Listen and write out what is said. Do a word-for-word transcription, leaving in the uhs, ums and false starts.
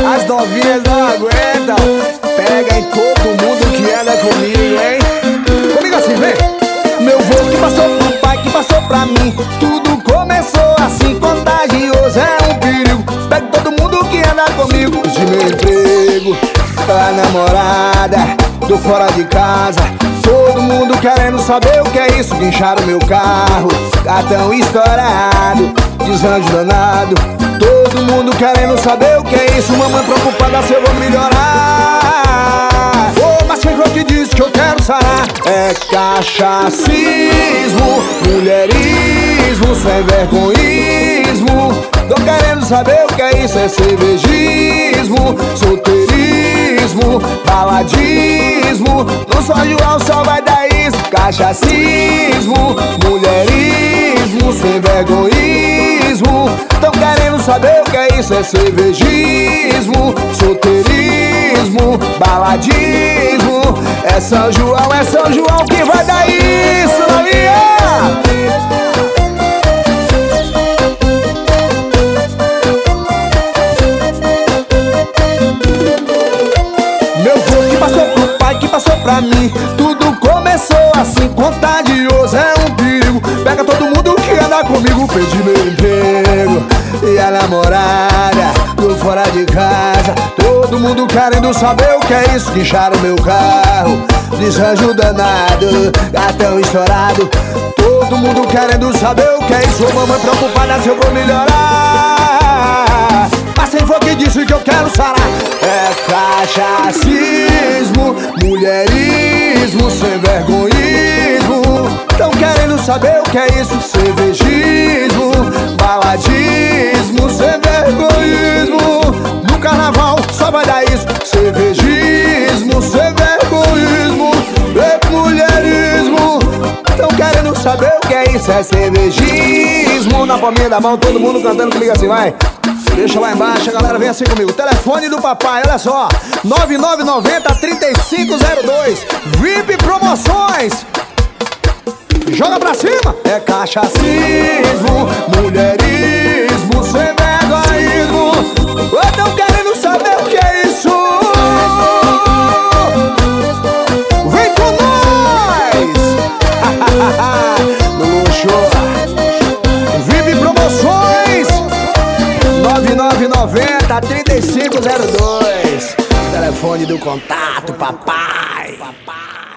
As novinhas não aguentam. Pega em todo mundo que anda comigo, hein? Comigo assim, vem. Meu vô que passou pro pai, que passou pra mim. Tudo começou assim, contagioso, é um perigo. Pega todo mundo que anda comigo. De meu emprego, pra namorada, tô fora de casa. Todo mundo querendo saber o que é isso. Guincharam meu carro, cartão estourado, desânimo danado. Todo mundo querendo saber o que é isso. Mamãe preocupada se eu vou melhorar. Ô, mas quem foi que disse que eu quero sarar? É cachacismo, mulherismo, sem vergonhismo. Tô querendo saber o que é isso. É cervejismo, solteirismo, baladismo. No São João só vai dar isso. Cachacismo, mulherismo, sem vergonhismo. Tão querendo saber o que é isso. É cervejismo, solteirismo, baladismo. É São João, é São João que vai dar isso, novinha! Meu vô que passou pro pai, que passou pra mim. Tudo começou assim, contagioso, é um perigo. Pega todo mundo que anda comigo. Perdi meu emprego e a namorada, tô fora de casa. Todo mundo querendo saber o que é isso. Guincharam meu carro, desânimo danado, cartão estourado. Todo mundo querendo saber o que é isso. Mamãe preocupada se eu vou melhorar. Mas quem foi que disse que eu quero sarar? É cachacismo, mulherismo, sem vergonhismo. Tão querendo saber o que é isso. Cervejismo, baladismo, sem vergonhismo. No carnaval só vai dar isso. Cervejismo, sem vergonhismo, e mulherismo. Tão querendo saber o que é isso. É cervejismo. Na palminha da mão, todo mundo cantando, liga assim, vai. Deixa lá embaixo, a galera vem assim comigo. Telefone do papai, olha só, nove nove nove zero, três cinco zero dois. V I P Promoções. Joga pra cima. É cachacismo, mulherismo, sem vergonhismo. Eu tô querendo saber o que é isso. Vem com nós. No show. V I P Promoções. nove nove nove zero, três cinco zero dois. Telefone do contato, papai.